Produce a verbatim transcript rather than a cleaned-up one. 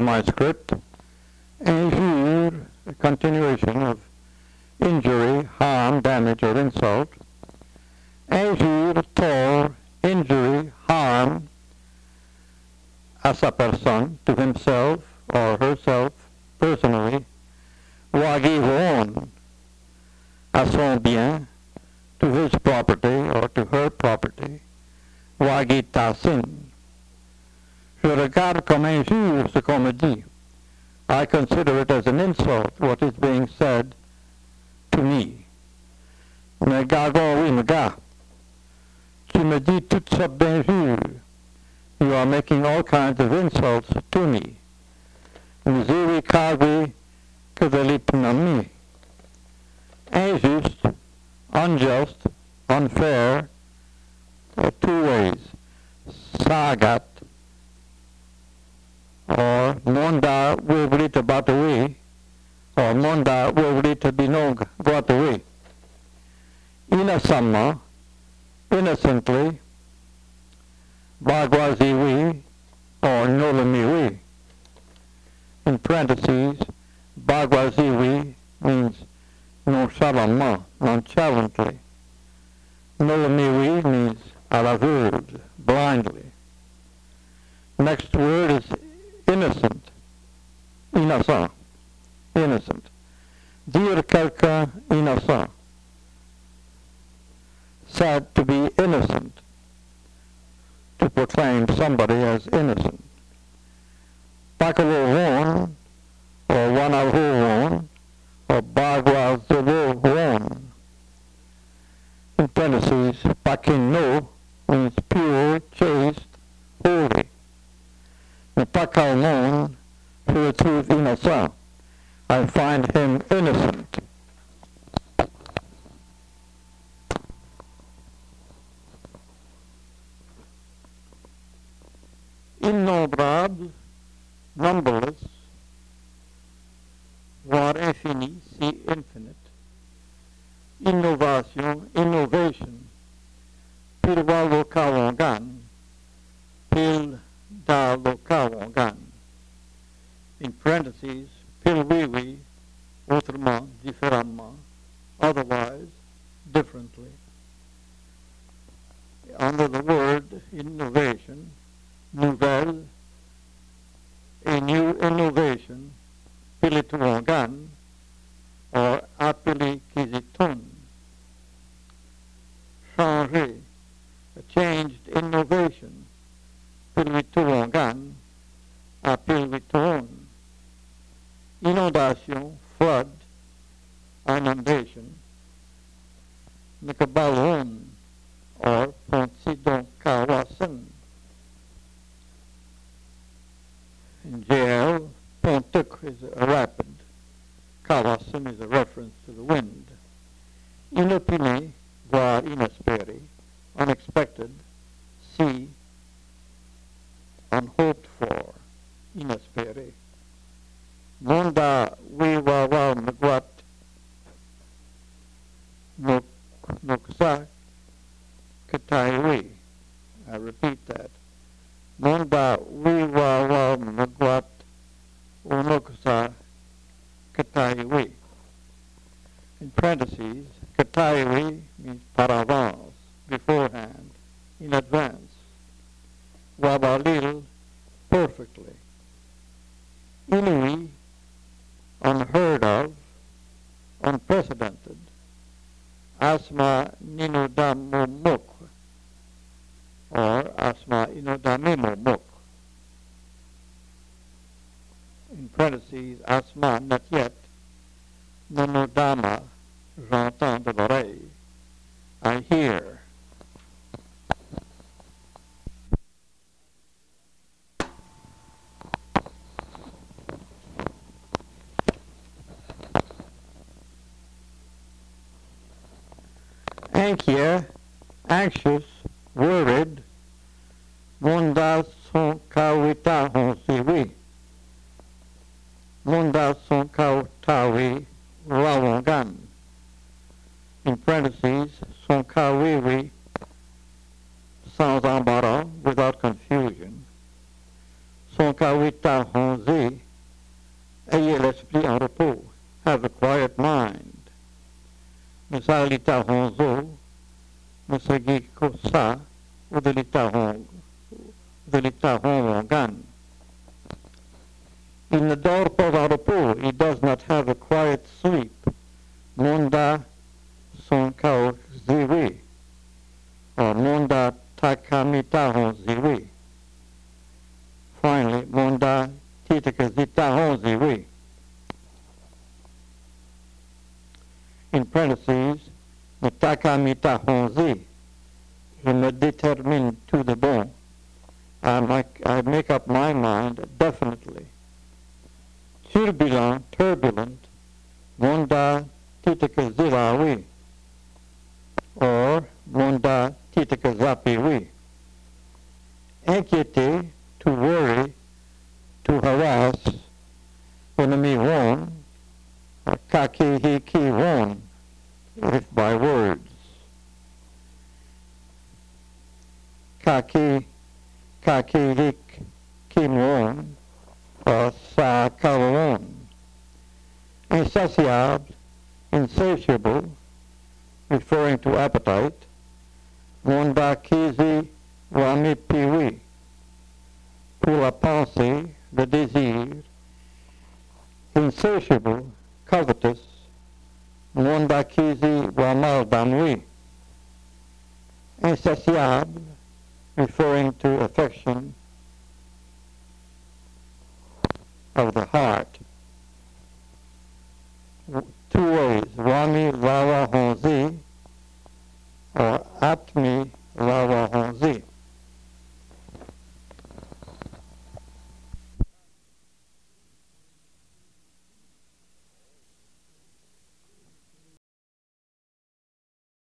my script. Injure, a continuation of injury, harm, damage, or insult. Injure, tort, injury, harm à sa personne, to himself or herself personally. Ou give on à son bien, to his property or to her property. Ou tassin. Je regarde comme injure ce qu'on me dit. I consider it as an insult, what is being said to me. Mais gagon, oui, mais gars, tu me dis toutes sortes d'injures. You are making all kinds of insults to me. Missouri kagui kavalipnami. Injuste, unjust, unfair, uh, two ways. Sagat, or monda wevrita batawi, or monda wevrita binog guatawi. Innocemment, innocently, bagwaziwi, or nolamiwi. In parentheses, bagwaziwi means nonchalamment, nonchalantly. Nolamiwi means à l'aveugle, blindly. Next word is innocent, innocent, innocent. Dire quelqu'un innocent, said to be innocent, to proclaim somebody as innocent. Bakalovon, or Wanavovon, or Bagwazovon. In parentheses, Bakino means pure, chaste, holy. And Pakalmon, who is truth innocent, I find him innocent. Innombrables, numberless, voire infini, see infinite. Innovation, innovation, pil walo kawangan, pil da lo kawangan. In parentheses, pil wiwi, autrement, différemment, otherwise, differently. Under the word innovation, nouvelle, a new innovation, pilituangan, or apilikiziton. Changer, a changed innovation, pilituangan, apilituon. Inondation, flood, inundation. Nikabalon, or ponsidon kawasan. In J L, Pontuk is a rapid. Kawasan is a reference to the wind. Inopine, voire inasperi, unexpected. C, unhoped for, inasperi. Monda wiwawa magwat noksa kataiwi. I repeat that. Monda wiwawa magwat unoksa kataiwi. In parentheses, kataiwi means par avance, beforehand, in advance. Wabalil, perfectly. Inui, unheard of, unprecedented. Asma ninodamomok, or asma inodamimomok. In parentheses, asma, not yet. Nonodama, j'entends de l'oreille. I hear. Anxious, anxious, worried. Monda son kawita honsiwi. Monda son kawtawi rawangan. In parentheses, son kawiwi, sans embarras, without confusion. Son Musawita Honzi, ayez l'esprit en repos, have a quiet mind. Musalita Honzo, Musagi Kosa, Udalita Hong, Udalita Hongan. Il ne dort pas en repos, he does not have a quiet sleep. Monda son kao ziwi, or Monda takamita hon ziwi. Finally, Monda titakazita hon ziwi. In parentheses, the takamita hon zi, he me détermine tout de bon. I make, I make up my mind definitely. Turbulent, turbulent, Monda titika zilawi, or Monda titika zapiwi. Inquiété, to worry, to harass, enemy won, or kaki he ki won, if by words. Kaki, kaki hik kim won, or sa kalon. Insatiable, insatiable, referring to appetite. Monda kizi wami piwi. Pour la pensée, le désir. Insatiable, covetous. Monda kizi wamal danwi. Insatiable, referring to affection of the heart. Two ways, Wami Lava Honzi or Atmi Lava Honzi.